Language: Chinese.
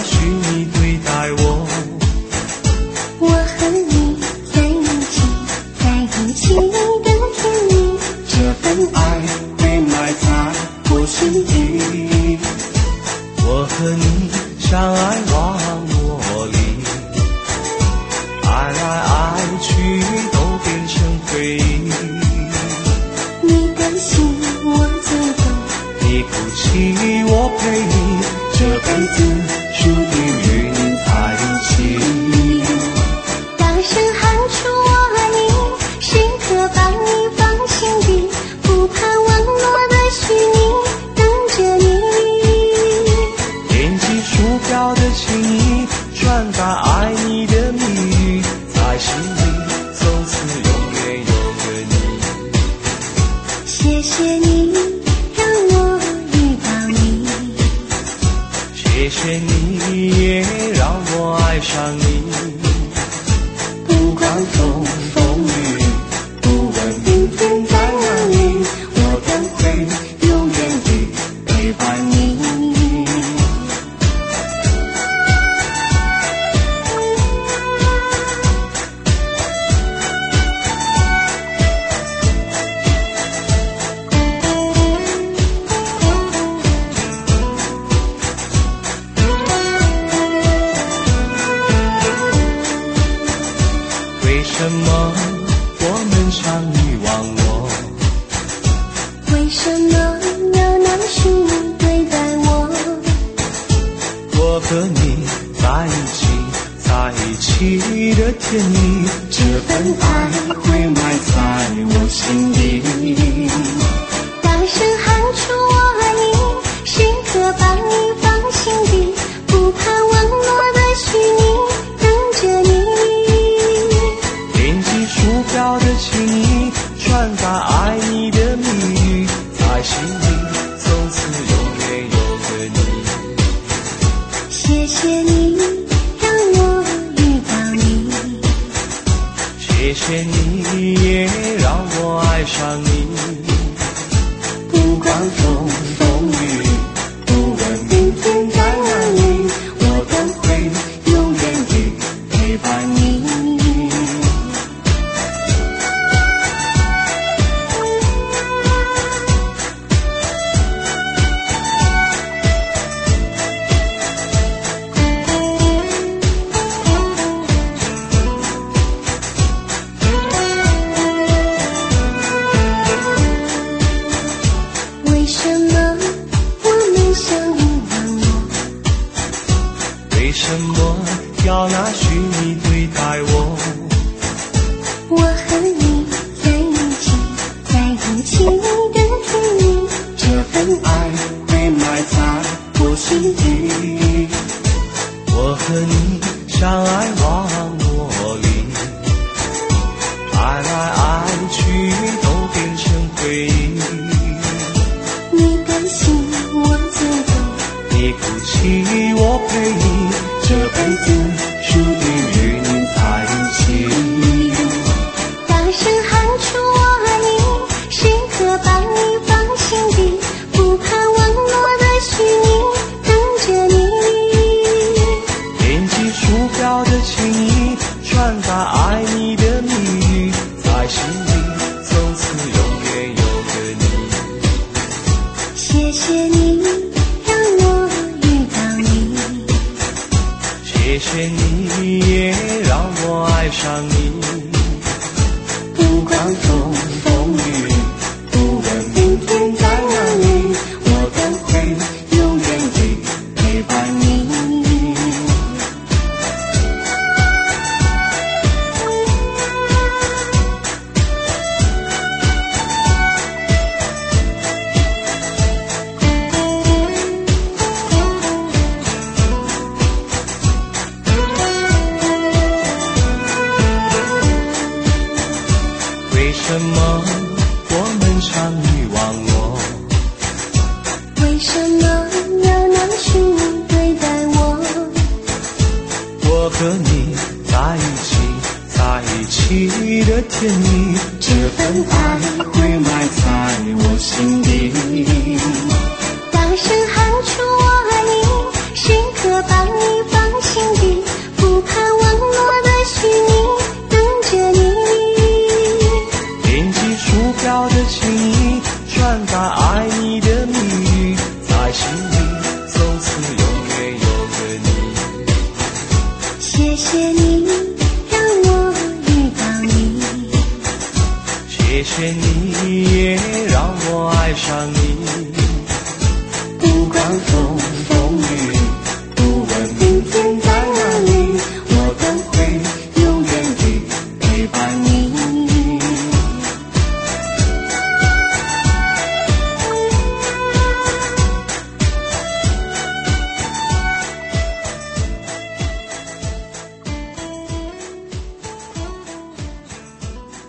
虚拟对待我。 我和你在一起，在一起的甜蜜， 这份爱会埋在我心底。我和你相爱往我里，爱来爱去都变成回忆。 你的心我最懂， 你哭泣我陪你，这辈子注定与你在一起。 大声喊出我爱你，时刻把你放心底，不怕网络的虚拟，等着你。 点击鼠标的情谊，传达爱你的蜜语，在心里从此永远有个你。 谢谢你让我遇到你， 谢谢你也让我爱上你。不管风雨，不问明天在哪里，我都会永远地陪伴你。为什么我们常遗忘我？ 为什么要拿虚拟对待我？ 我和你在一起，在一起的甜蜜，这份爱会埋在我心底。 大声喊出我爱你，时刻把你放心底，不怕网络的虚拟，等着你。 点击鼠标的情谊，传达爱你的蜜语，在心里从此永远有个你。 谢谢你让我遇到你， 谢谢你也让我爱上你。不管风雨，不问明天在哪里，我都会永远地陪伴你。 为什么我们相遇忘我？ 为什么要拿虚拟对待我？ 我和你在一起，在一起的甜蜜， 这份爱会埋在我心底。我和你相爱往我里，爱来爱去都变成回忆。 你的心我最懂， 你哭泣我陪你，这辈子注定与你在一起。 大声喊出我爱你，时刻把你放心底，不怕网络的虚拟，等着你。 点击鼠标的情谊，传达爱你的蜜语，在心里从此永远有个你。 谢谢你让我遇到你， 谢谢你也让我爱上你。不管风雨，不问明天在哪里，我都会永远地陪伴你。为什么我们常遗忘我？ 为什么要拿虚拟对待我？ 我和你在一起，在一起的甜蜜，这份爱会埋在我心底。 大声喊出我爱你，时刻把你谢你让我遇到你， 谢谢你也让我爱上你。